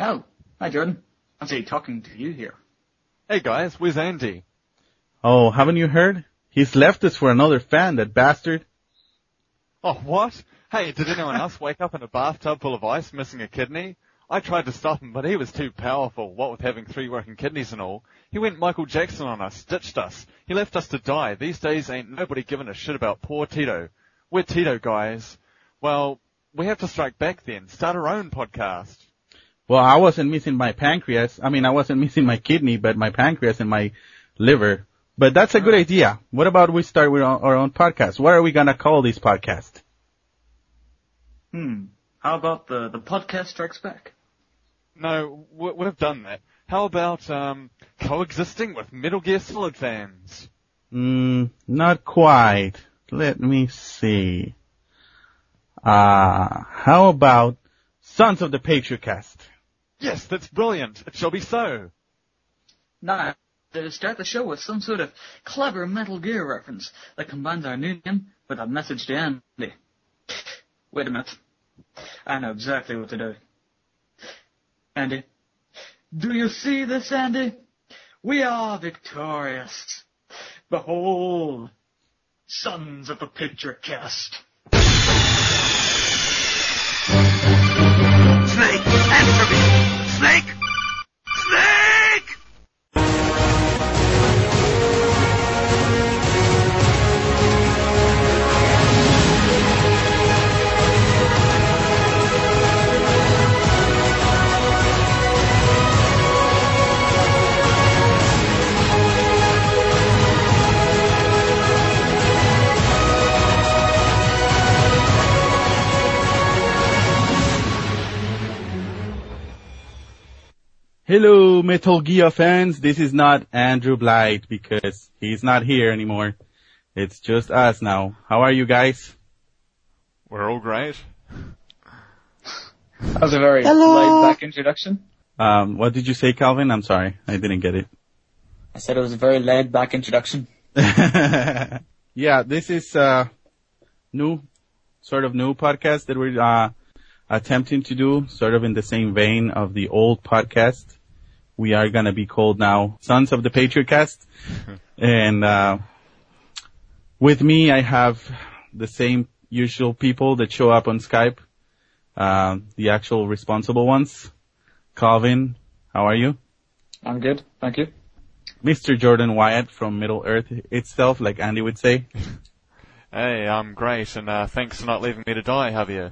Oh, hi Jordan. I'm talking to you here. Hey guys, where's Andy? Oh, haven't you heard? He's left us for another fan, that bastard. Oh, what? Hey, did anyone else wake up in a bathtub full of ice missing a kidney? I tried to stop him, but he was too powerful, what with having 3 working kidneys and all. He went Michael Jackson on us, ditched us. He left us to die. These days ain't nobody giving a shit about poor Tito. We're Tito, guys. Well, we have to strike back then, start our own podcast. Well, I wasn't missing my pancreas. I wasn't missing my kidney, but my pancreas and my liver. But that's a good idea. What about we start with our own podcast? What are we gonna call this podcast? How about the podcast strikes back? No, we'd have done that. How about, coexisting with Metal Gear Solid fans? Not quite. Let me see. How about Sons of the Patriot Cast? Yes, that's brilliant. It shall be so. Now, to start the show with some sort of clever Metal Gear reference that combines our new name with a message to Andy. Wait a minute. I know exactly what to do. Andy, do you see this, Andy? We are victorious. Behold, Sons of the Patriot Cast. Snake, answer me! Snake! Snake! Hello, Metal Gear fans. This is not Andrew Blythe because he's not here anymore. It's just us now. How are you guys? We're all great. That was a very laid-back introduction. What did you say, Calvin? I'm sorry. I didn't get it. I said it was a very laid-back introduction. Yeah, this is a new podcast that we're attempting to do, sort of in the same vein of the old podcast. We are gonna be called now Sons of the Patriot Cast. And with me I have the same usual people that show up on Skype, the actual responsible ones. Calvin, how are you? I'm good, thank you. Mr. Jordan Wyatt from Middle Earth itself, like Andy would say. Hey, I'm great, and thanks for not leaving me to die, Javier.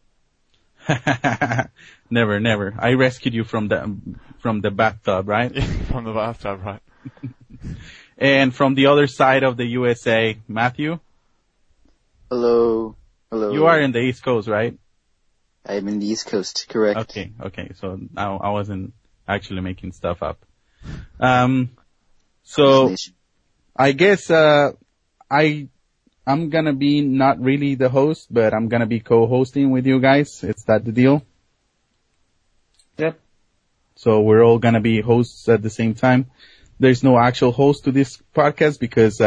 Never. I rescued you from the bathtub, right? Yeah, from the bathtub, right. And from the other side of the USA, Matthew? Hello. You are in the East Coast, right? I'm in the East Coast, correct. Okay. So I wasn't actually making stuff up. So I guess I'm gonna be not really the host, but I'm gonna be co-hosting with you guys. Is that the deal? Yep. So we're all gonna be hosts at the same time. There's no actual host to this podcast because,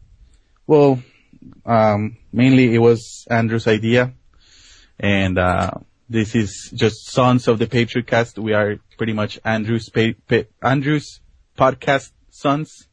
mainly it was Andrew's idea. And, this is just Sons of the Patriot Cast. We are pretty much Andrew's podcast sons.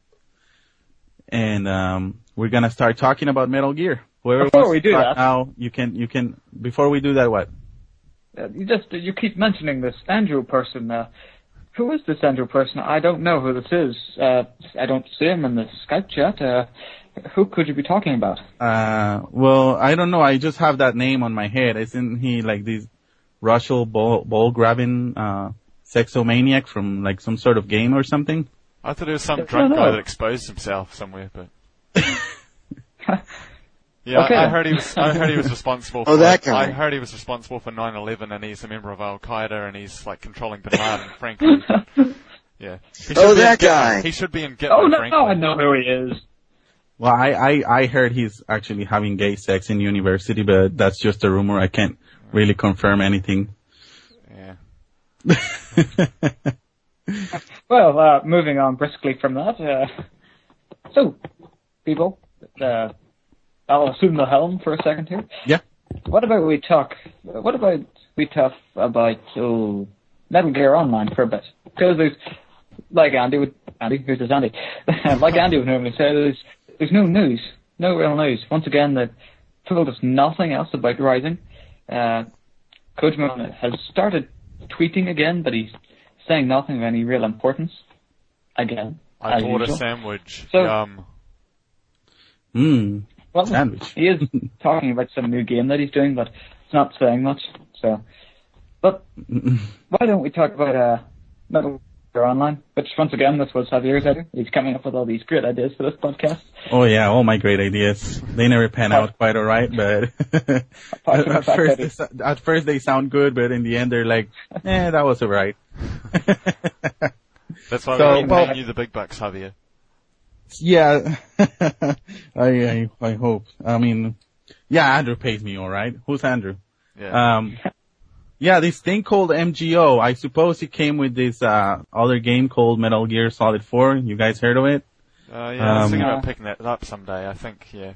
And, we're gonna start talking about Metal Gear. Before we do that, now, you can, before we do that, what? You keep mentioning this Andrew person. Who is this Andrew person? I don't know who this is. I don't see him in the Skype chat. Who could you be talking about? Well, I don't know. I just have that name on my head. Isn't he like this Russell ball grabbing, sexomaniac from like some sort of game or something? I thought it was some drunk guy that exposed himself somewhere, but. Yeah, okay. I heard he was responsible for that guy. I heard he was responsible for 9/11 and he's a member of Al Qaeda and he's like controlling Bin Laden, frankly. Yeah. That guy. He should be in Gitmo, Oh no, frankly. I know who he is. Well, I heard he's actually having gay sex in university, but that's just a rumor. I can't really confirm anything. Yeah. Well, moving on briskly from that, so, people, I'll assume the helm for a second here. Yeah. What about we talk about Metal Gear Online for a bit. Because there's, like Andy would normally say, there's no news. No real news. Once again, they've told us nothing else about Rising. Kojima has started tweeting again, but he's saying nothing of any real importance. Again. I bought a sandwich. So, Yum. Well, Sandwich. he is talking about some new game that he's doing, but it's not saying much. So, but why don't we talk about Metal Gear Online? Which, once again, this was Javier's idea. He's coming up with all these great ideas for this podcast. Oh yeah, all my great ideas. They never pan out quite alright, but at first they sound good, but in the end they're like, that was alright. That's why we're paying you the big bucks, Javier. Yeah, I hope. I mean, yeah, Andrew pays me alright. Who's Andrew? Yeah. Yeah, this thing called MGO, I suppose it came with this other game called Metal Gear Solid 4. You guys heard of it? I was thinking about picking that up someday, I think, yeah.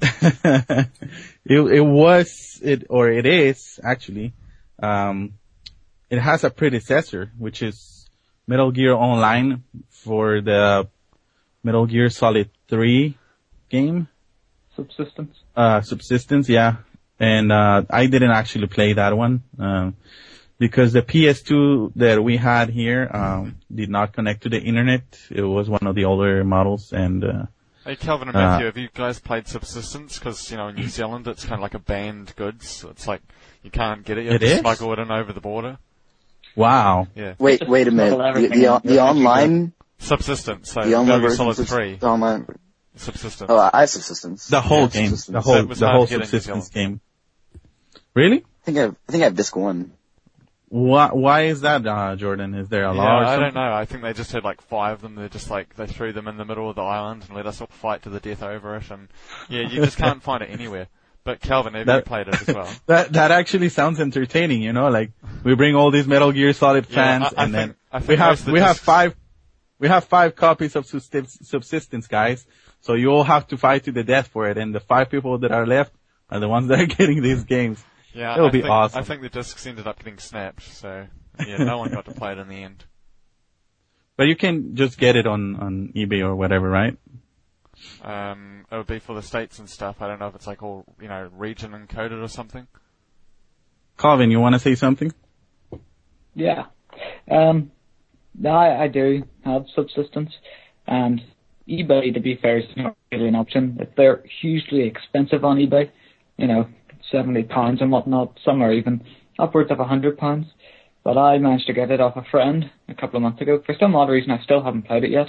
It is, actually. It has a predecessor, which is Metal Gear Online for the Metal Gear Solid 3 game. Subsistence, yeah. And I didn't actually play that one. Because the PS2 that we had here did not connect to the internet. It was one of the older models, and hey, Calvin and Matthew, have you guys played Subsistence? Because, in New Zealand it's kind of like a banned goods. It's like you can't get it. You have to smuggle it in over the border. Wow. Yeah. Wait a minute. The online Subsistence. So the online Metal Gear version Solid 3. The online. Subsistence. Oh, I have Subsistence. The whole game. Subsistence. The whole Subsistence game. Really? I think I have disc 1. Why is that, Jordan? Is there a law or something? I don't know. I think they just had like 5 of them. They're just like, they threw them in the middle of the island and let us all fight to the death over it. And yeah, you just can't find it anywhere. But Calvin, have you played it as well? That actually sounds entertaining, like we bring all these Metal Gear Solid fans and then we have 5 copies of Subsistence, guys. So you all have to fight to the death for it, and the 5 people that are left are the ones that are getting these games. Yeah, it'll be awesome. I think the discs ended up getting snapped, so yeah, no one got to play it in the end. But you can just get it on eBay or whatever, right? It would be for the States and stuff. I don't know if it's like all, region encoded or something. Calvin, you want to say something? Yeah. I do have Subsistence, and eBay, to be fair, is not really an option. They're hugely expensive on eBay, £70 and whatnot. Some are even upwards of £100. But I managed to get it off a friend a couple of months ago. For some odd reason, I still haven't played it yet.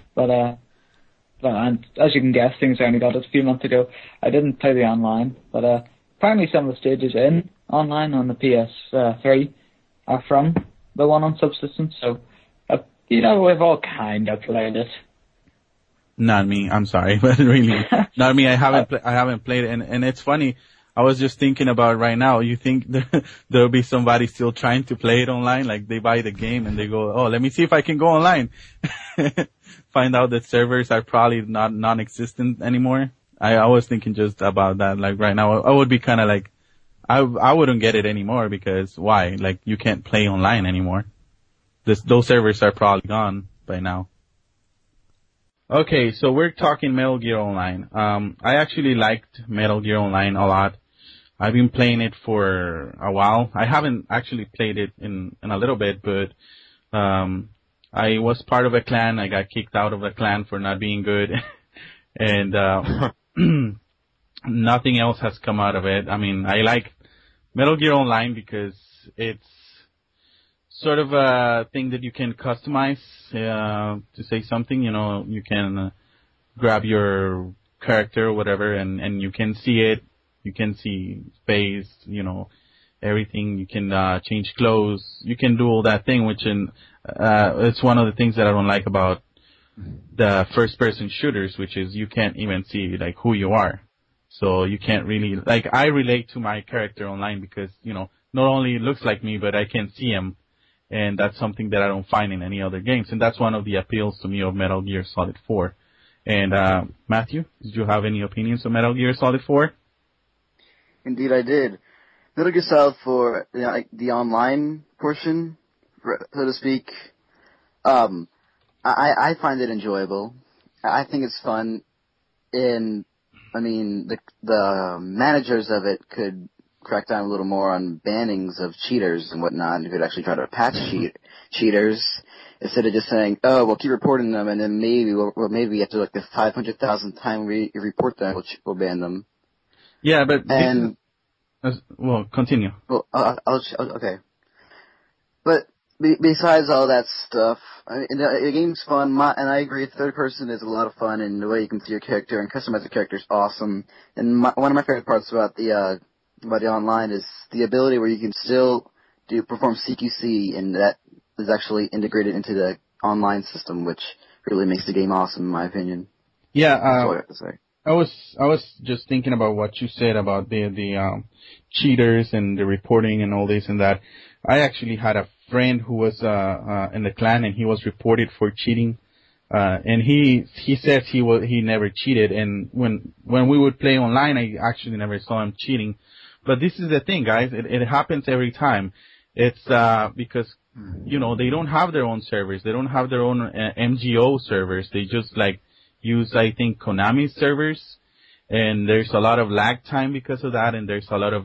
And as you can guess, things I only got it a few months ago. I didn't play the online, but apparently some of the stages in online on the PS3 are from the one on Subsistence. So, we've all kind of played it. Not me. I'm sorry, but really, not me. I haven't played it, and it's funny. I was just thinking about right now. You think there'll be somebody still trying to play it online? Like they buy the game and they go, "Oh, let me see if I can go online." Find out that servers are probably not non-existent anymore. I was thinking just about that. Like right now, I would be kind of like, I wouldn't get it anymore because why? Like you can't play online anymore. Those servers are probably gone by now. Okay, so we're talking Metal Gear Online. I actually liked Metal Gear Online a lot. I've been playing it for a while. I haven't actually played it in a little bit, but I was part of a clan. I got kicked out of a clan for not being good. And nothing else has come out of it. I mean, I like Metal Gear Online because it's sort of a thing that you can customize to say something. You can grab your character or whatever, and you can see it. You can see space, everything. You can change clothes. You can do all that thing, which it's one of the things that I don't like about the first-person shooters, which is you can't even see like who you are. So you can't really I relate to my character online because not only it looks like me, but I can see him. And that's something that I don't find in any other games. And that's one of the appeals to me of Metal Gear Solid 4. And, Matthew, did you have any opinions on Metal Gear Solid 4? Indeed I did. Metal Gear Solid 4, the online portion, so to speak. I find it enjoyable. I think it's fun. The managers of it could crack down a little more on bannings of cheaters and whatnot, and could actually try to patch cheaters instead of just saying, "Oh, we'll keep reporting them, and then maybe after like the 500,000th time we report them, we'll ban them." Yeah, but well, continue. Well, okay. But besides all that stuff, the game's fun, and I agree, third person is a lot of fun, and the way you can see your character and customize the character is awesome. And one of my favorite parts about the online is the ability where you can still perform CQC, and that is actually integrated into the online system, which really makes the game awesome, in my opinion. Yeah, that's all I have to say. I was just thinking about what you said about the cheaters and the reporting and all this and that. I actually had a friend who was in the clan, and he was reported for cheating. And he says he never cheated, and when we would play online, I actually never saw him cheating. But this is the thing, guys, it happens every time. It's because they don't have their own servers. They don't have their own MGO servers. They just use, I think, Konami servers, and there's a lot of lag time because of that, and there's a lot of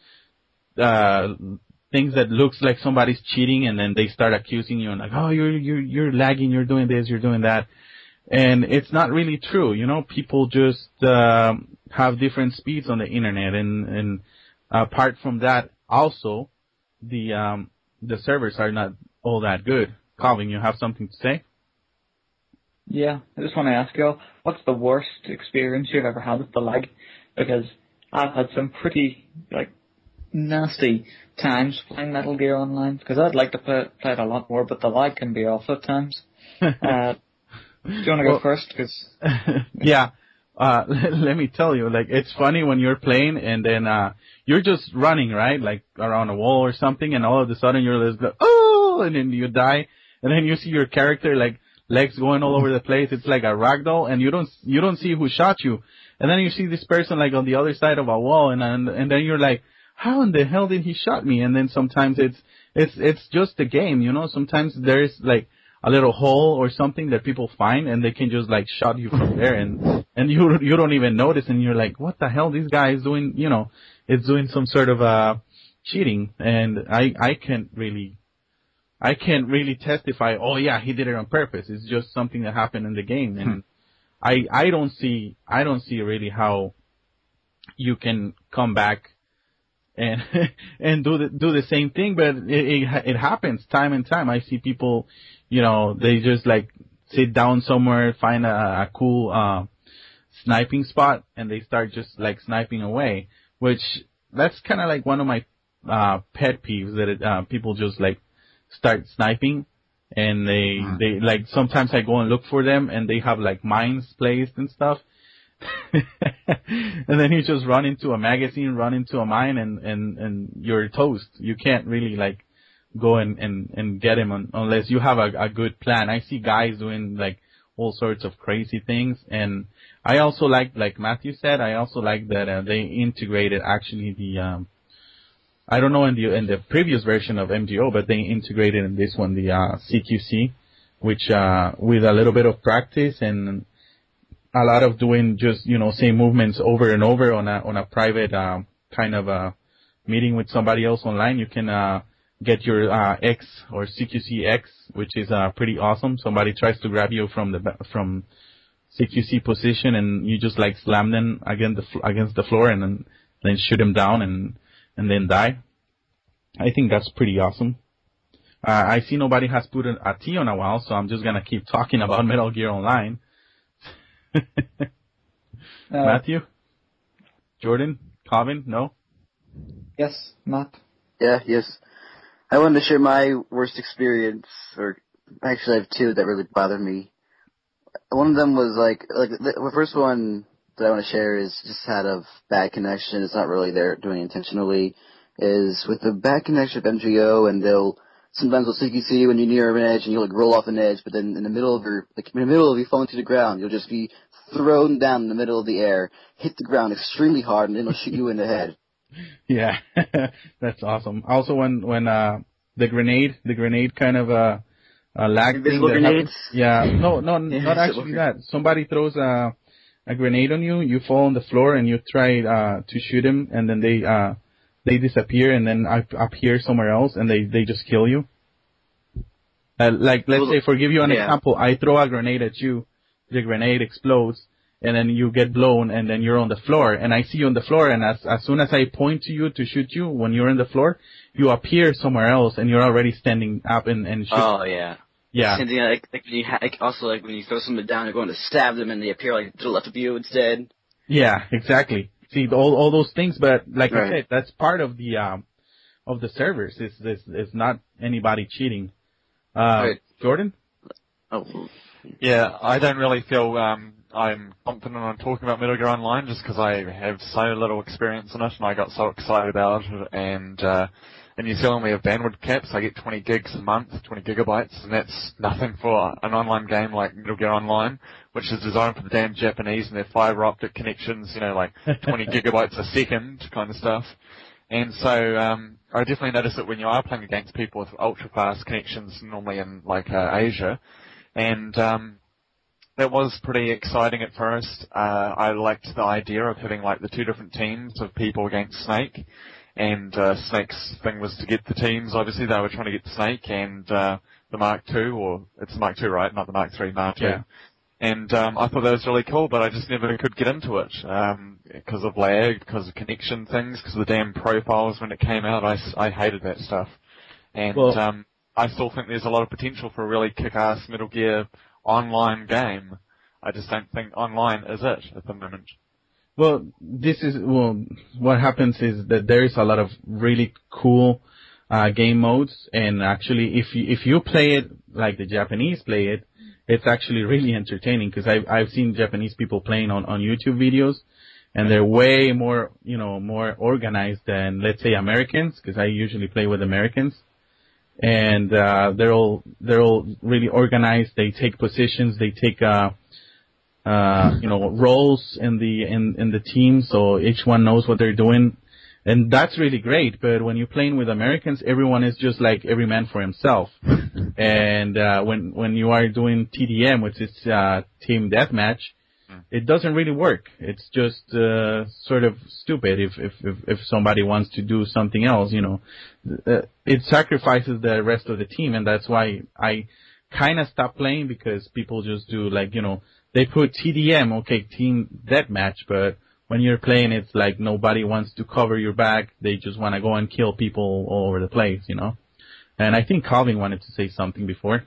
things that looks like somebody's cheating, and then they start accusing you and like, "Oh, you're lagging, you're doing this, you're doing that," and it's not really true. People just have different speeds on the internet, and apart from that, also the servers are not all that good. Calvin, you have something to say? Yeah, I just want to ask you, what's the worst experience you've ever had with the lag? Because I've had some pretty, nasty times playing Metal Gear Online, because I'd like to play it a lot more, but the lag can be off at times. Do you want to go first? Cause yeah. Let me tell you, it's funny when you're playing and then, you're just running, right? Around a wall or something, and all of a sudden you're just oh, and then you die, and then you see your character, legs going all over the place. It's like a ragdoll, and you don't see who shot you. And then you see this person, on the other side of a wall, and then you're like, how in the hell did he shot me? And then sometimes it's just a game, Sometimes there's, a little hole or something that people find, and they can just shot you from there, and you don't even notice, and you're like, what the hell, this guy is doing, it's doing some sort of cheating, and I can't really testify, oh yeah, he did it on purpose. It's just something that happened in the game, and I don't see really how you can come back and do the same thing, but it happens time and time. I see people, they just sit down somewhere, find a cool sniping spot, and they start just sniping away, which that's kind of one of my pet peeves, that people just start sniping, and they sometimes I go and look for them, and they have mines placed and stuff. And then you just run into a magazine, run into a mine, and you're toast. You can't really go and get him unless you have a good plan. I see guys doing all sorts of crazy things, and I also like Matthew said, I also like that they integrated actually the I don't know in the previous version of MGO, but they integrated in this one the CQC, which with a little bit of practice and a lot of doing just same movements over and over on a private kind of a meeting with somebody else online, you can get your X or CQC X, which is pretty awesome. Somebody tries to grab you from CQC position, and you just slam them against the floor, and then shoot them down and then die. I think that's pretty awesome. I see nobody has put a T on a while, so I'm just gonna keep talking about Metal Gear Online. Matthew? Jordan? Calvin? No? Yes, Matt? Yeah, yes. I wanted to share my worst experience, or actually I have two that really bothered me. One of them was the first one that I want to share is just had a bad connection. It's not really there doing it intentionally. Is with the bad connection of MGO, and sometimes they'll CQC when you're near an edge and you'll roll off an edge, but then in the middle of you falling to the ground, you'll just be thrown down in the middle of the air, hit the ground extremely hard, and then it'll shoot you in the head. Yeah, that's awesome. Also, when the grenade kind of lag Invisible thing. grenades? Yeah, no, Yeah, not actually that. Somebody throws a grenade on you, you fall on the floor, and you try to shoot him, and then they disappear, and then appear somewhere else, and they just kill you. Like, let's say, for give you an example, I throw a grenade at you, the grenade explodes, and then you get blown, and then you're on the floor, and I see you on the floor, and as soon as I point to you to shoot you, when you're on the floor, you appear somewhere else, and you're already standing up and shoot. Oh, yeah. Yeah. Same thing, also when you throw someone down, you're going to stab them, and they appear like to the left of you instead. Yeah, exactly. See, all those things, but like I said, that's part of the servers. It's not anybody cheating. Jordan? Oh. Yeah, I don't really feel I'm confident on talking about Metal Gear Online just because I have so little experience in it and I got so excited about it. And in New Zealand we have bandwidth caps. I get 20 gigs a month, 20 gigabytes, and that's nothing for an online game like Metal Gear Online, which is designed for the damn Japanese and their fiber optic connections, you know, like 20 gigabytes a second kind of stuff. And so I definitely notice that when you are playing against people with ultra-fast connections, normally in like Asia, and that was pretty exciting at first. I liked the idea of having like the two different teams of people against Snake, and Snake's thing was to get the teams. Obviously, they were trying to get Snake and the Mark II, or it's the Mark II, right? Not the Mark III, Mark II. Yeah. And I thought that was really cool, but I just never could get into it because of lag, because of connection things, because of the damn profiles when it came out. I hated that stuff. And I still think there's a lot of potential for a really kick-ass Metal Gear online game. I just don't think online is it at the moment. Well, what happens is that there is a lot of really cool game modes, and actually if you play it like the Japanese play it, it's actually really entertaining because I've seen Japanese people playing on YouTube videos, and they're way more, more organized than, let's say, Americans, because I usually play with Americans. And they're all really organized. They take positions, they take roles in the team, so each one knows what they're doing. And that's really great, but when you're playing with Americans, everyone is just like every man for himself. And when you are doing TDM, which is team deathmatch, it doesn't really work. It's just sort of stupid if somebody wants to do something else, it sacrifices the rest of the team, and that's why I kind of stopped playing, because people just do they put TDM, okay, team deathmatch, but when you're playing, it's like nobody wants to cover your back. They just want to go and kill people all over the place, And I think Calvin wanted to say something before.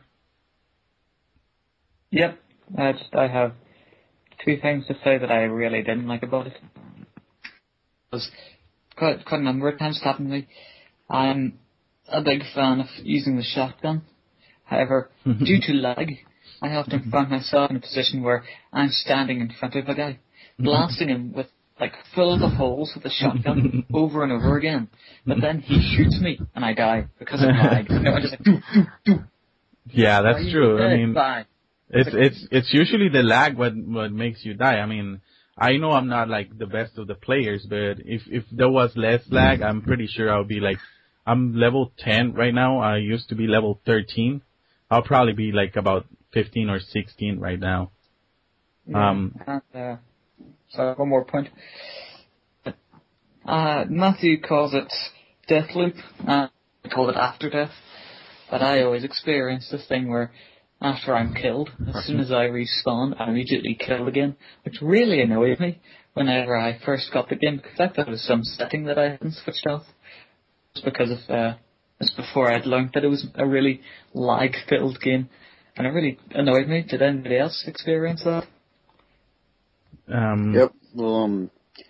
Yep. I have two things to say that I really didn't like about it. It was quite a number of times happened to me. I'm a big fan of using the shotgun. However, due to lag, I often find myself in a position where I'm standing in front of a guy, blasting him with full of holes with a shotgun over and over again. But then he shoots me and I die because of lag. I'm just like, doo. Yeah, that's true. I mean, bye. It's usually the lag what makes you die. I mean, I know I'm not the best of the players, but if there was less lag, I'm pretty sure I would be I'm level 10 right now. I used to be level 13. I'll probably be about 15 or 16 right now. Yeah, so one more point. Matthew calls it death loop. I call it after death. But I always experience this thing where after I'm killed, as soon as I respawn, I'm immediately killed again, which really annoyed me whenever I first got the game, because I thought it was some setting that I hadn't switched off. Just because of just before I'd learned that it was a really lag-filled game, and it really annoyed me. Did anybody else experience that? Yep. Well,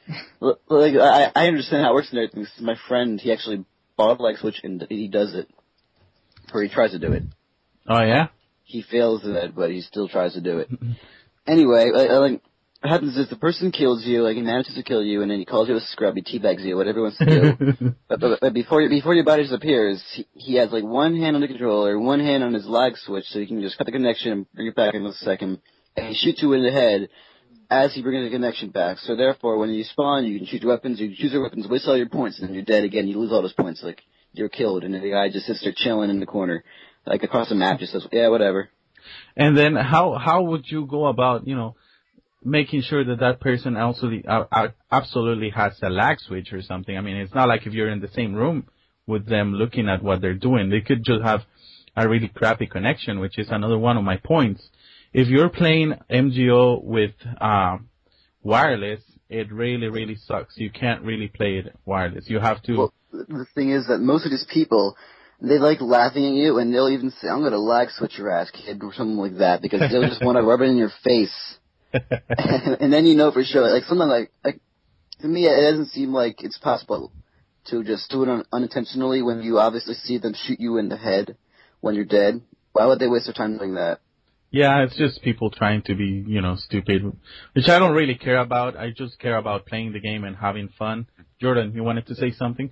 I understand how it works and everything. My friend, he actually bought a light switch and he does it, or he tries to do it. Oh yeah. He fails at it, but he still tries to do it. Anyway, what happens is the person kills you, he manages to kill you, and then he calls you a scrub, he teabags you, whatever he wants to do. but before your body disappears, he has one hand on the controller, one hand on his lag switch, so he can just cut the connection and bring it back in a second, and he shoots you in the head as he brings the connection back. So therefore, when you spawn, you can shoot your weapons, you can choose your weapons, waste all your points, and then you're dead again. You lose all those points. you're killed, and the guy just sits there chilling in the corner, like across the map, just says, yeah, whatever. And then how would you go about, making sure that person absolutely has a lag switch or something? I mean, it's not like if you're in the same room with them looking at what they're doing. They could just have a really crappy connection, which is another one of my points. If you're playing MGO with wireless, it really, really sucks. You can't really play it wireless. You have to... Well, the thing is that most of these people, they like laughing at you, and they'll even say, I'm going to lag switch your ass, kid, or something like that, because they'll just want to rub it in your face. And then you know for sure. Like, something like, to me, it doesn't seem like it's possible to just do it unintentionally when you obviously see them shoot you in the head when you're dead. Why would they waste their time doing that? Yeah, it's just people trying to be, stupid, which I don't really care about. I just care about playing the game and having fun. Jordan, you wanted to say something?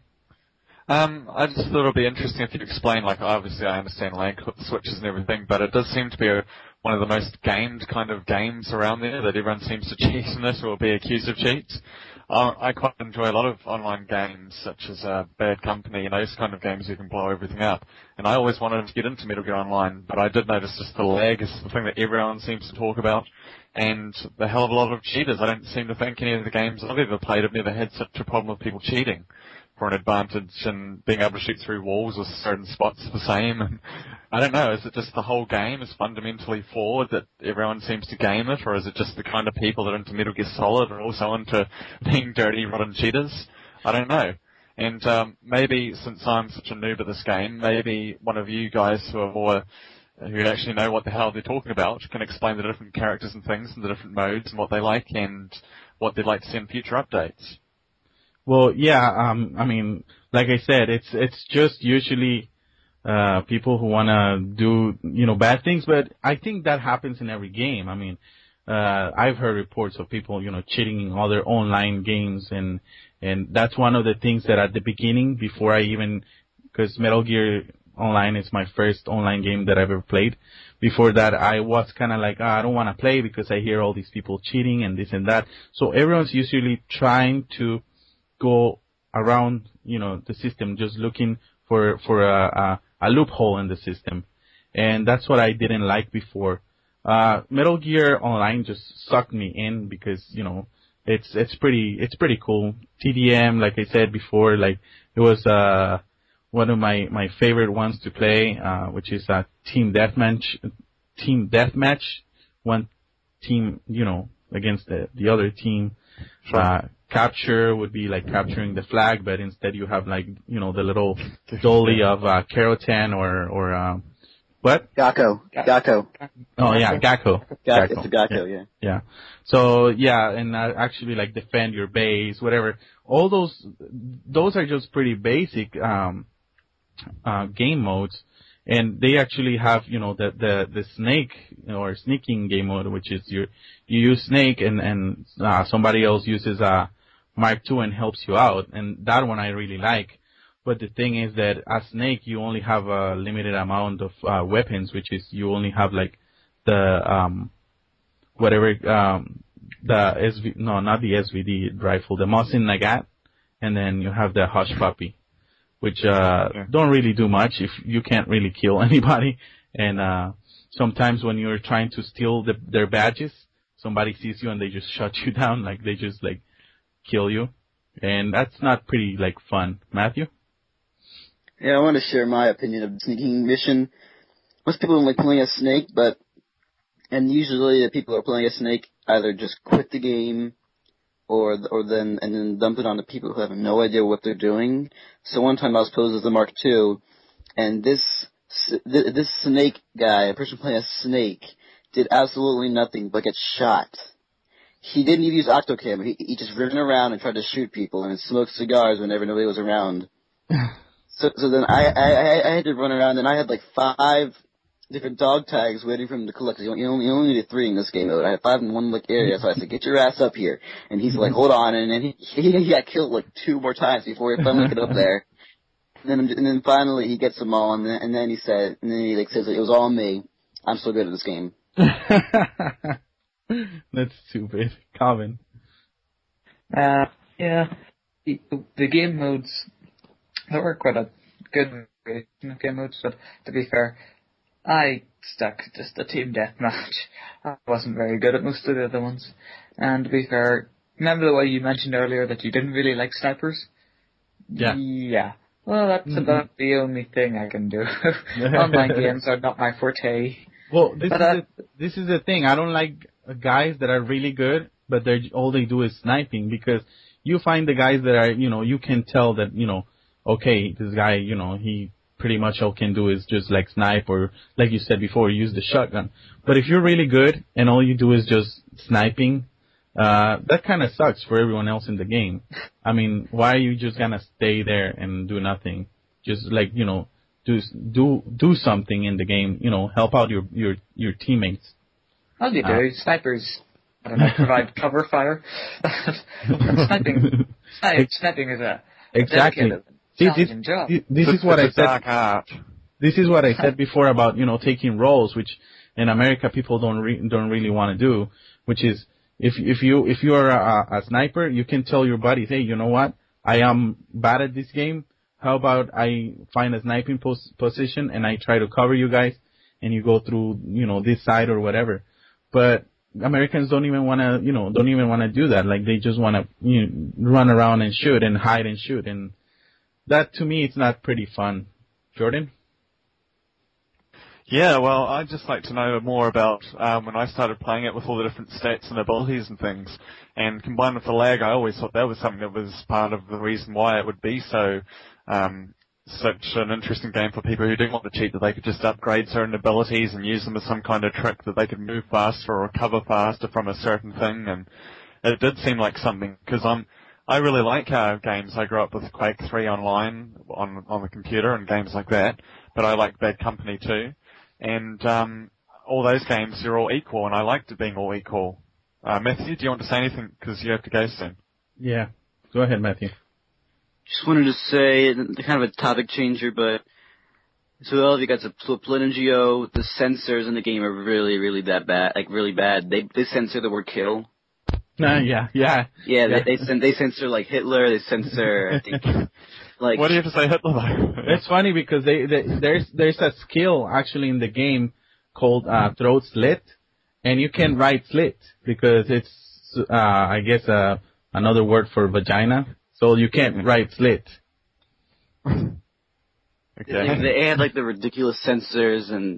I just thought it would be interesting if you explain, like, obviously I understand lag switches and everything, but it does seem to be one of the most gamed kind of games around there, that everyone seems to cheat in this or be accused of cheats. I quite enjoy a lot of online games, such as Bad Company and those kind of games you can blow everything up. And I always wanted to get into Metal Gear Online, but I did notice just the lag is the thing that everyone seems to talk about, and the hell of a lot of cheaters. I don't seem to think any of the games I've ever played have never had such a problem with people cheating for an advantage and being able to shoot through walls or certain spots the same. And I don't know, is it just the whole game is fundamentally flawed that everyone seems to game it, or is it just the kind of people that are into Metal Gear Solid are also into being dirty, rotten cheaters? I don't know. And maybe, since I'm such a noob at this game, maybe one of you guys who actually know what the hell they're talking about can explain the different characters and things and the different modes and what they like and what they'd like to see in future updates. Well, yeah, I mean, like I said, it's just usually people who wanna do, bad things, but I think that happens in every game. I mean, I've heard reports of people, cheating in other online games, and that's one of the things that at the beginning, before because Metal Gear Online is my first online game that I've ever played. Before that, I was kinda like, I don't wanna play because I hear all these people cheating and this and that. So everyone's usually trying to go around, the system, just looking for a loophole in the system. And that's what I didn't like before. Metal Gear Online just sucked me in because, it's pretty cool. TDM, like I said before, like, it was, one of my favorite ones to play, which is team deathmatch. One team, against the other team. Sure. Capture would be like capturing the flag, but instead you have like, the little dolly of Kerotan or what? Gakko. Oh yeah, Gakko. It's a Gakko, yeah. Yeah. So yeah, and actually like defend your base, whatever. All those are just pretty basic game modes, and they actually have, the snake or sneaking game mode, which is you use Snake and somebody else uses Mark II and helps you out, and that one I really like. But the thing is that as Snake, you only have a limited amount of weapons, which is you only have like the not the SVD rifle, the Mosin Nagant, and then you have the Hush Puppy, which don't really do much if you can't really kill anybody. And sometimes when you're trying to steal their badges, somebody sees you and they just shut you down, like they just like kill you, and that's not pretty like fun. Matthew? Yeah, I want to share my opinion of the sneaking mission. Most people don't like playing as Snake, and usually the people who are playing as Snake either just quit the game or then dump it on the people who have no idea what they're doing. So one time I was posed as the Mark II, and this Snake guy, a person playing as Snake, did absolutely nothing but get shot. He didn't even use Octocam. He just ran around and tried to shoot people and smoked cigars whenever nobody was around. So then I had to run around, and I had like 5 different dog tags waiting for him to collect. You only needed 3 in this game mode. I had 5 in one like area, so I said, "Get your ass up here." And he's like, "Hold on," and then he got killed like 2 more times before he finally got up there. And then finally he gets them all, and then he says, "It was all me. I'm so good at this game." That's stupid. Calvin. Yeah. The game modes, there were quite good variation of game modes, but to be fair, I stuck just the team deathmatch. I wasn't very good at most of the other ones. And to be fair, remember the way you mentioned earlier that you didn't really like snipers? Yeah. Yeah. Well, that's about the only thing I can do. Online games are not my forte. Well, this is the thing. I don't like guys that are really good, but all they do is sniping, because you find the guys that are, you can tell that, okay, this guy, he pretty much all can do is just like snipe, or like you said before, use the shotgun. But if you're really good and all you do is just sniping, that kind of sucks for everyone else in the game. I mean, why are you just gonna stay there and do nothing? Just like, do something in the game, help out your teammates. All you do, snipers, I don't know, provide cover fire. Sniping is a exactly. challenging job. This is what I said. Dark art. This is what I said before about, taking roles, which in America people don't really want to do, which is, if you are a sniper, you can tell your buddies, hey, you know what? I am bad at this game. How about I find a sniping position and I try to cover you guys, and you go through, this side or whatever. But Americans don't even want to do that. Like, they just want to run around and shoot and hide and shoot, and that to me it's not pretty fun. Jordan? Yeah, well, I'd just like to know more about when I started playing it with all the different stats and abilities and things, and combined with the lag, I always thought that was something that was part of the reason why it would be so such an interesting game for people who didn't want to cheat, that they could just upgrade certain abilities and use them as some kind of trick that they could move faster or recover faster from a certain thing. And it did seem like something, because I really like games. I grew up with Quake 3 online on the computer and games like that, but I like Bad Company too. And all those games, you're all equal, and I liked it being all equal. Matthew, do you want to say anything? Because you have to go soon. Yeah. Go ahead, Matthew. Just wanted to say, kind of a topic changer, but so all of you guys have played NGO. The sensors in the game are really, really that bad, like really bad. They censor the word kill. Yeah. They censor like Hitler. They censor, I think, like. What do you have to say Hitler though? It's funny because there's a skill actually in the game called throat slit, and you can write slit because it's I guess another word for vagina. So you can't write slit. Okay. They add like the ridiculous censors and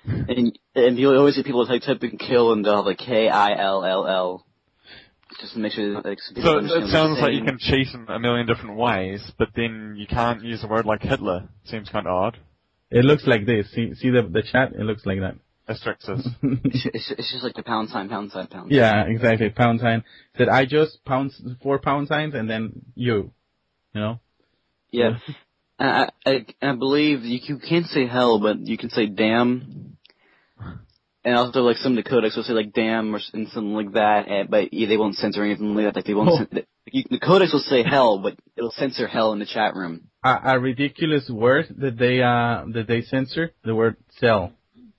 you always see people like typing kill and they'll have like KILLL. Just to make sure like so it sounds like you can cheat in a million different ways, but then you can't use a word like Hitler. Seems kind of odd. It looks like this. See the chat? It looks like that. Asterixes. It's just like the pound sign. Yeah, exactly. Pound sign. Said I just 4 pound signs and then you know? Yeah. I believe you can't say hell, but you can say damn. And also, like, some of the codecs will say, like, damn or something like that, but they won't censor anything like that. Like, they won't the codecs will say hell, but it'll censor hell in the chat room. A ridiculous word that they censor, the word sell.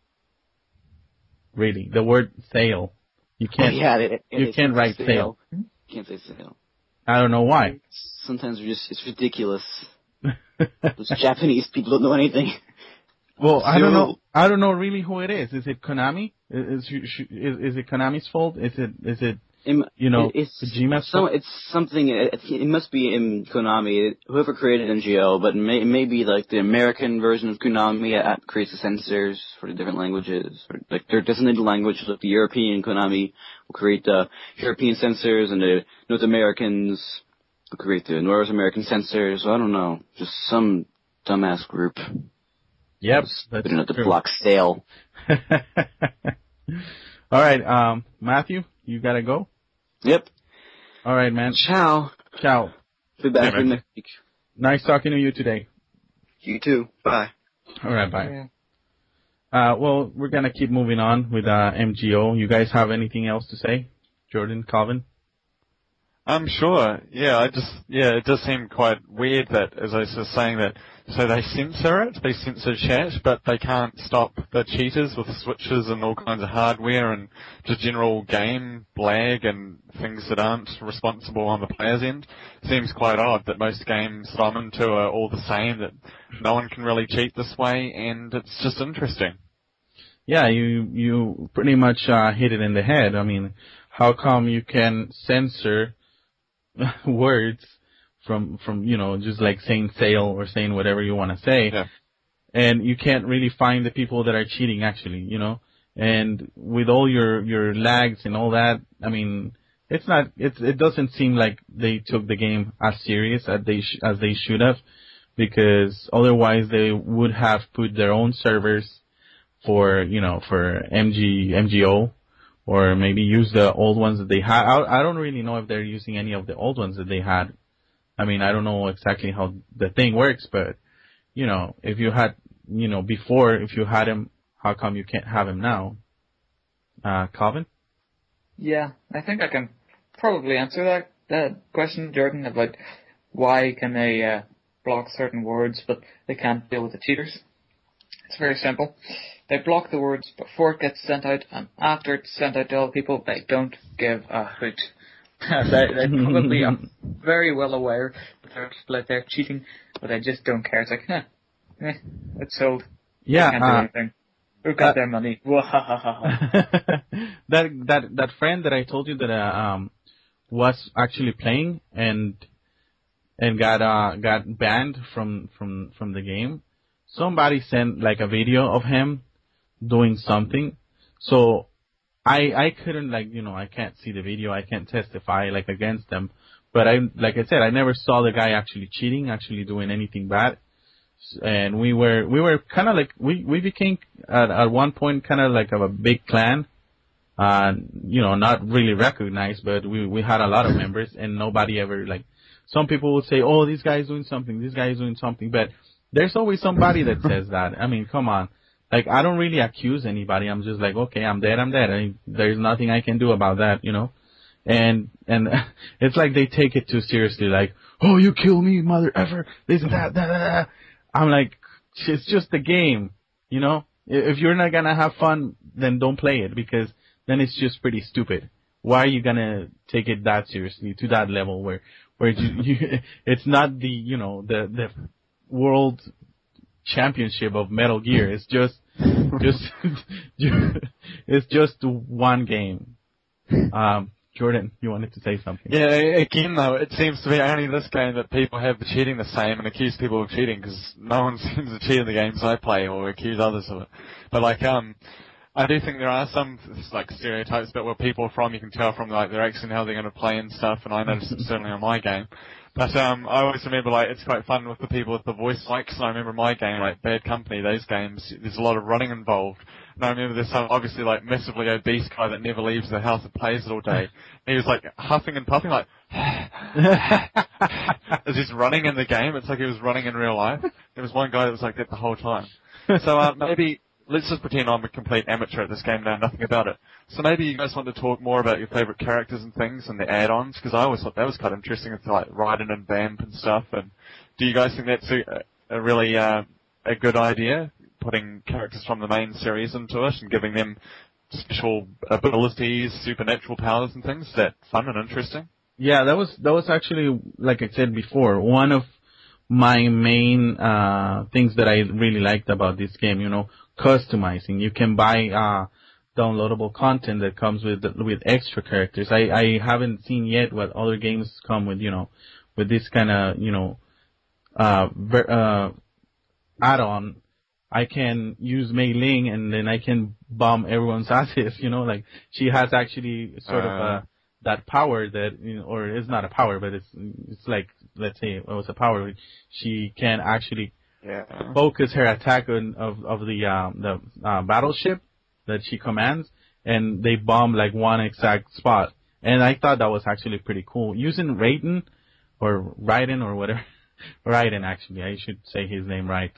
Really, the word sale. You can't. You can't write sale. You can't say sale. I don't know why. Sometimes it's ridiculous. Those Japanese people don't know anything. Well, I don't know. I don't know really who it is. Is it Konami? Is it Konami's fault? Is it Kojima's fault? It's something. It must be in Konami. Whoever created NGO, but maybe like the American version of Konami creates the censors for the different languages. Or, like their designated languages, like the European Konami will create the European censors, and the North Americans will create the North American censors. I don't know. Just some dumbass group. Yep, that's true. To block sale. All right, Matthew, you gotta go. Yep. All right, man. Ciao. Be back next week. Nice talking to you today. You too. Bye. All right, bye. Well, we're gonna keep moving on with MGO. You guys have anything else to say? Jordan, Calvin? I'm sure. Yeah, it does seem quite weird that, as I was saying, that, so they censor chat, but they can't stop the cheaters with switches and all kinds of hardware and just general game lag and things that aren't responsible on the player's end. Seems quite odd that most games that I'm into are all the same, that no one can really cheat this way, and it's just interesting. Yeah, you pretty much hit it in the head. I mean, how come you can censor words from just like saying sale or saying whatever you want to say, and you can't really find the people that are cheating actually, and with all your lags and all that, I mean, it doesn't seem like they took the game as serious as they should have, because otherwise they would have put their own servers for MGO, or maybe use the old ones that they had. I don't really know if they're using any of the old ones that they had. I mean, I don't know exactly how the thing works, but, if you had, before, if you had him, how come you can't have him now? Calvin? Yeah, I think I can probably answer that question, Jordan, about why can they block certain words, but they can't deal with the cheaters. It's very simple. They block the words before it gets sent out, and after it's sent out to all people, they don't give a hoot. they probably are very well aware that there are people out there cheating, but they just don't care. It's like, it's sold. Yeah. They can't do anything. Who got their money? that friend that I told you that was actually playing and got banned from the game. Somebody sent like a video of him doing something. So I couldn't I can't see the video. I can't testify against them. But like I said, I never saw the guy actually cheating, actually doing anything bad. And we were kind of we became at one point kind of of a big clan. Not really recognized, but we had a lot of members, and nobody ever some people would say, oh, this guy is doing something, this guy is doing something, but there's always somebody that says that. I mean, come on. I don't really accuse anybody. I'm just okay, I'm dead. There's nothing I can do about that, And it's like they take it too seriously, oh, you kill me, mother effer, this and that. I'm like, it's just a game, If you're not gonna have fun, then don't play it, because then it's just pretty stupid. Why are you gonna take it that seriously to that level where you it's not the world championship of Metal Gear. It's just it's just one game. Jordan, you wanted to say something? Yeah, again though, it seems to be only this game that people have the cheating the same and accuse people of cheating, because no one seems to cheat in the games I play or accuse others of it. But I do think there are some stereotypes about where people are from. You can tell from their accent and how they're going to play and stuff, and I noticed it certainly on my game. But I always remember it's quite fun with the people with the voice mics. And I remember my game, Bad Company, those games, there's a lot of running involved. And I remember there's some obviously massively obese guy that never leaves the house and plays it all day. And he was huffing and puffing as he's running in the game. It's like he was running in real life. There was one guy that was like that the whole time. So maybe let's just pretend I'm a complete amateur at this game now, nothing about it. So maybe you guys want to talk more about your favourite characters and things and the add-ons, because I always thought that was quite interesting. It's Raiden and Vamp and stuff. And do you guys think that's a really a good idea, putting characters from the main series into it and giving them special abilities, supernatural powers and things? Is that fun and interesting? Yeah, that was actually, like I said before, one of my main things that I really liked about this game, customizing. You can buy downloadable content that comes with extra characters. I haven't seen yet what other games come with, with this kind of, add-on. I can use Mei Ling and then I can bomb everyone's asses, she has actually sort of that power that, or it's not a power, but it's let's say it was a power. She can actually focus her attack of the battleship that she commands, and they bomb one exact spot. And I thought that was actually pretty cool. Using Raiden or whatever, Raiden actually, I should say his name right.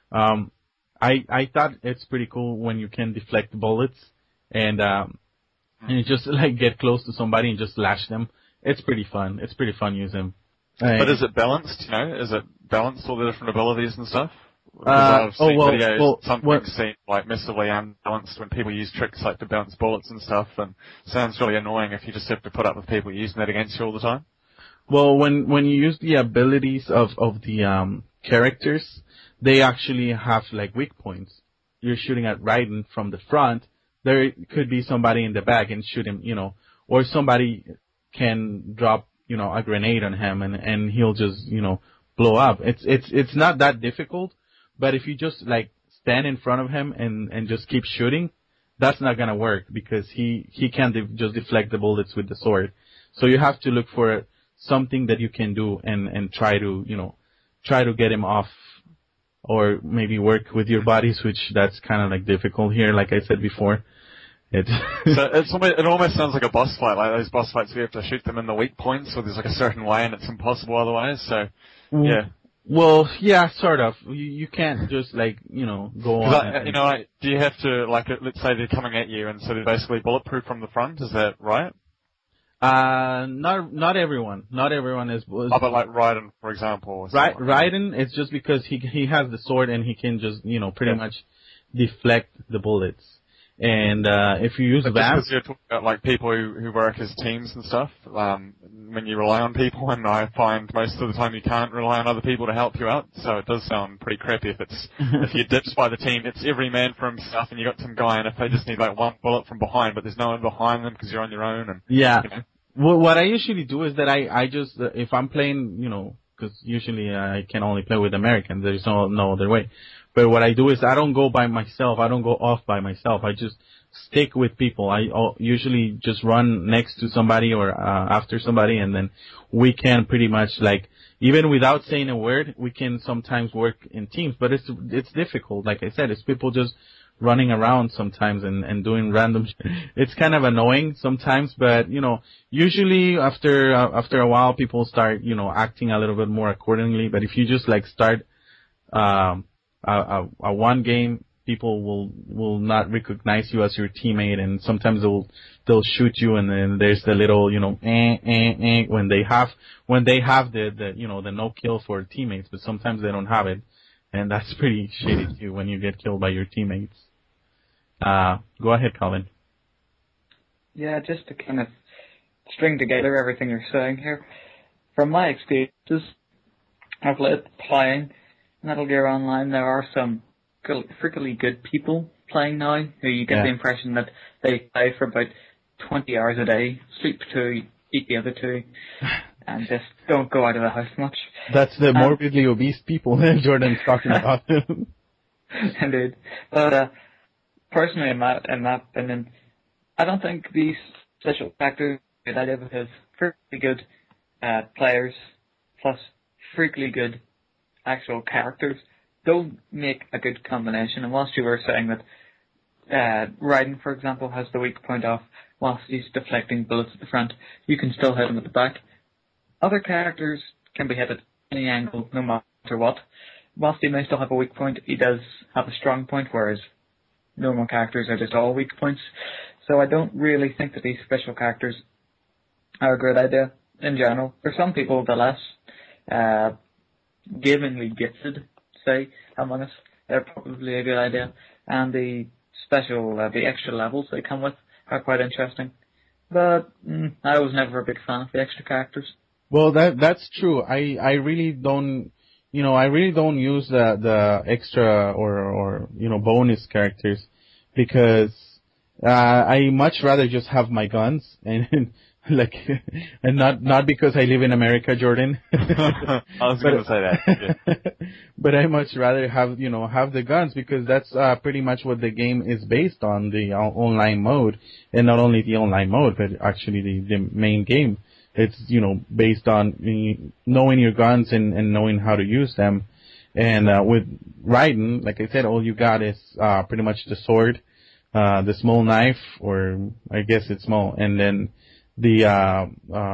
I thought it's pretty cool when you can deflect bullets and you just get close to somebody and just lash them It's pretty fun. It's pretty fun using. But is it balanced? Is it balanced, all the different abilities and stuff? Because I've seen videos, some things seem like massively unbalanced when people use tricks like to bounce bullets and stuff, and it sounds really annoying if you just have to put up with people using that against you all the time. Well, when you use the abilities of the characters, they actually have like weak points. You're shooting at Raiden from the front. There could be somebody in the back and shoot him, or somebody can drop, a grenade on him and he'll just, blow up. It's not that difficult, but if you just like stand in front of him and just keep shooting, that's not gonna work because he can't just deflect the bullets with the sword. So you have to look for something that you can do and try to, try to get him off, or maybe work with your bodies, which that's kind of like difficult here, like I said before. So it almost sounds like a boss fight, like those boss fights where you have to shoot them in the weak points, or there's like a certain way and it's impossible otherwise, so, yeah. Well, yeah, sort of. You can't just like, go on. Do you have to, like, let's say they're coming at you and so they're basically bulletproof from the front, is that right? Not everyone. Not everyone is. But like Raiden, for example. Raiden, it's just because he has the sword and he can just, pretty much deflect the bullets. And if you use Vamp, you're talking about like people who work as teams and stuff. When you rely on people, and I find most of the time you can't rely on other people to help you out. So it does sound pretty crappy if you're ditched by the team. It's every man for himself, and you got some guy, and if they just need like one bullet from behind, but there's no one behind them because you're on your own. And Well, what I usually do is that I just if I'm playing, because usually I can only play with Americans. There's no other way. But what I do is I don't go by myself. I don't go off by myself. I just stick with people. I usually just run next to somebody or after somebody, and then we can pretty much like, even without saying a word, we can sometimes work in teams. But it's difficult. Like I said, it's people just running around sometimes and doing random it's kind of annoying sometimes, but usually after a while people start acting a little bit more accordingly. But if you just like start a one game, people will not recognize you as your teammate, and sometimes they'll shoot you, and then there's the little when they have the no kill for teammates, but sometimes they don't have it, and that's pretty shitty too when you get killed by your teammates. Go ahead, Colin. Yeah, just to kind of string together everything you're saying here. From my experiences, I've playing Metal Gear Online, there are some freakily good people playing now who you get the impression that they play for about 20 hours a day, sleep 2, eat the other 2, and just don't go out of the house much. That's the morbidly obese people Jordan's talking about. Indeed. But personally, in my opinion, I don't think these special factors are a good idea, because freakily good players plus freakily good actual characters don't make a good combination. And whilst you were saying that Raiden, for example, has the weak point off whilst he's deflecting bullets at the front, you can still hit him at the back. Other characters can be hit at any angle, no matter what. Whilst he may still have a weak point, he does have a strong point, whereas normal characters are just all weak points. So I don't really think that these special characters are a great idea in general. For some people, the less givingly gifted, say, among us, they're probably a good idea. And the extra levels they come with are quite interesting. But I was never a big fan of the extra characters. Well, that's true. I really don't, I really don't use the extra or bonus characters, because I much rather just have my guns and like, and not because I live in America, Jordan. I was going to say that. Yeah. But I much rather have the guns, because that's pretty much what the game is based on, the online mode, and not only the online mode, but actually the main game. It's based on knowing your guns and knowing how to use them. And with Raiden, like I said, all you got is pretty much the sword, the small knife, or I guess it's small, and then the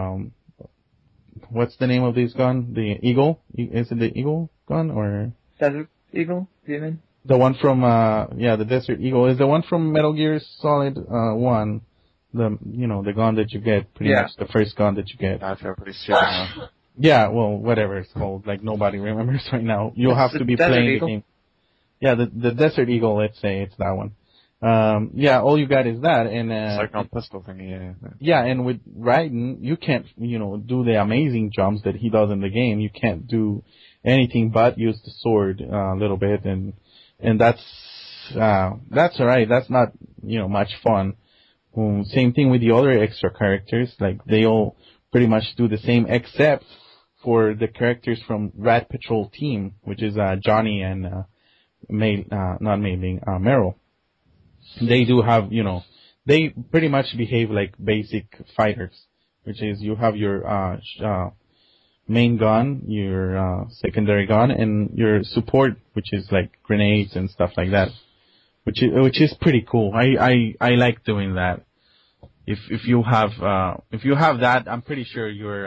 what's the name of this gun? The Eagle? Is it the Eagle gun or Desert Eagle? Do you mean? The one from the Desert Eagle is the one from Metal Gear Solid 1. the gun that you get, pretty Yeah. much the first gun that you get. I feel pretty stupid now. Yeah, well, whatever it's called, like nobody remembers right now. You'll have to be Desert playing Eagle? the game. Yeah, the Desert Eagle, let's say it's that one. Yeah, all you got is that, and Cyclone pistol thing, yeah. yeah, and with Raiden, you can't, do the amazing jumps that he does in the game. You can't do anything but use the sword a little bit, and that's alright. That's not, much fun. Same thing with the other extra characters. Like, they all pretty much do the same, except for the characters from Rat Patrol Team, which is Johnny and Meryl. They do have, they pretty much behave like basic fighters, which is you have your main gun, your secondary gun, and your support, which is like grenades and stuff like that, which is pretty cool. I like doing that. If you have that, I'm pretty sure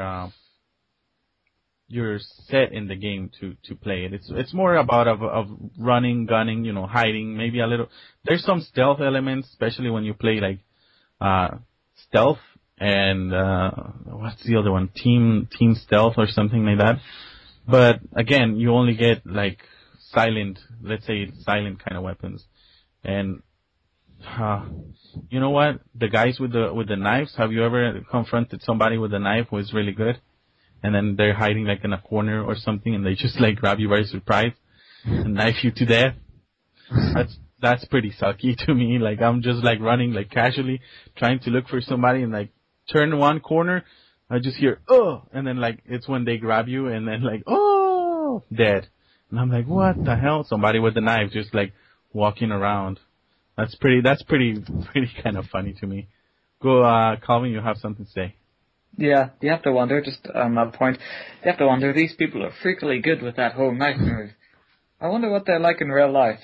you're set in the game to play it. It's more about of running, gunning, hiding, maybe a little. There's some stealth elements, especially when you play like stealth and what's the other one? Team stealth or something like that. But again, you only get like silent, let's say silent kind of weapons. And you know what? The guys with the knives, have you ever confronted somebody with a knife who is really good? And then they're hiding like in a corner or something, and they just like grab you by surprise and knife you to death. That's pretty sucky to me. Like, I'm just like running like casually, trying to look for somebody, and like turn one corner, I just hear oh, and then like it's when they grab you, and then like oh, dead. And I'm like, what the hell? Somebody with a knife just like walking around. That's pretty kind of funny to me. Go, Calvin, you have something to say. Yeah, you have to wonder, just on that point, you have to wonder, these people are freakily good with that whole knife move. I wonder what they're like in real life.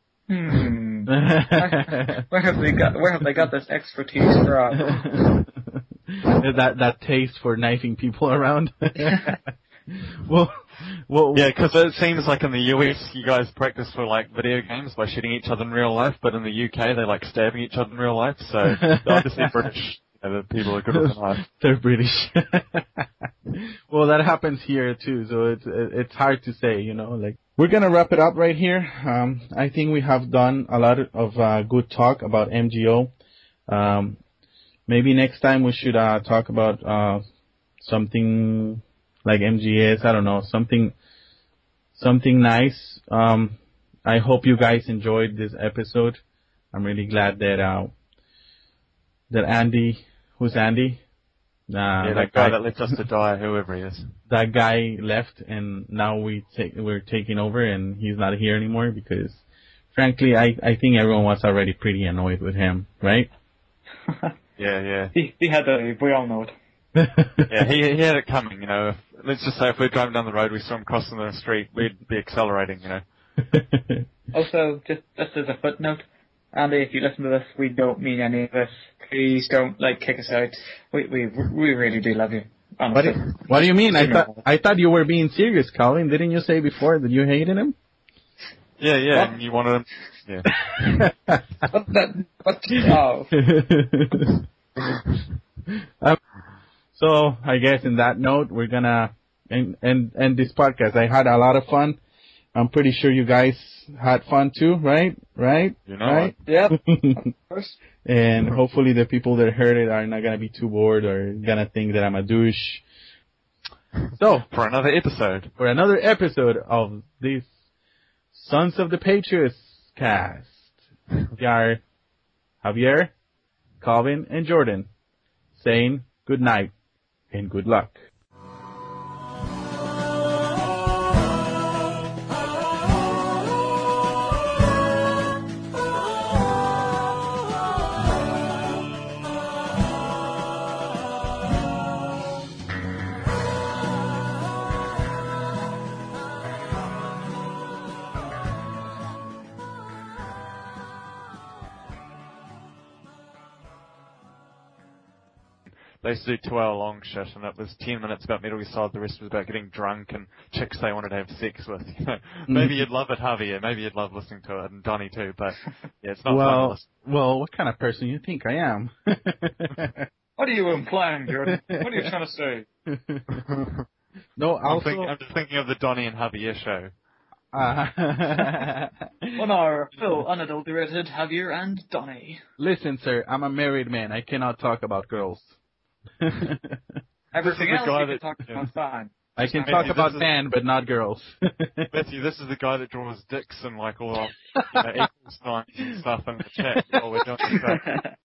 Where have they got this expertise from? that taste for knifing people around. well, yeah, because it seems like in the US, you guys practice for like video games by shooting each other in real life, but in the UK, they like stabbing each other in real life. So obviously British. The people are good with the knife. They're British. Well, that happens here too, so it's hard to say, like. We're gonna wrap it up right here. I think we have done a lot of good talk about MGO. Maybe next time we should talk about something like MGS. I don't know, something nice. I hope you guys enjoyed this episode. I'm really glad that Andy. Who's Andy? That guy that left us to die, whoever he is. That guy left, and now we're taking over, and he's not here anymore because, frankly, I think everyone was already pretty annoyed with him, right? Yeah. He had to, we all know it. Yeah, he had it coming, Let's just say if we're driving down the road, we saw him crossing the street, we'd be accelerating, Also, just as a footnote, Andy, if you listen to this, we don't mean any of this. Please don't kick us out. We really do love you. Honestly. What do you mean? I thought you were being serious, Colin. Didn't you say before that you hated him? Yeah. And you wanted him. Yeah. So I guess in that note, we're gonna end this podcast. I had a lot of fun. I'm pretty sure you guys had fun too, right? Right? Right? Yep. Of course. And hopefully the people that heard it are not gonna be too bored or gonna think that I'm a douche. So, for another episode of this Sons of the Patriots cast, we are Javier, Calvin, and Jordan saying good night and good luck. They used to do 2-hour-long shit, and it was 10 minutes about Metal Gear Solid, the rest was about getting drunk and chicks they wanted to have sex with. You know, maybe you'd love it, Javier. Maybe you'd love listening to it, and Donnie too. But yeah, it's not fun to listen. Well, what kind of person you think I am? What are you implying, Jordan? What are you trying to say? No, I'm just thinking of the Donnie and Javier show. On our full unadulterated Javier and Donnie. Listen, sir, I'm a married man. I cannot talk about girls. Everything else you can talk about fine. I can talk about men, but not girls. Matthew, this is the guy that draws dicks and like all equal signs and stuff in the chat while we're doing stuff.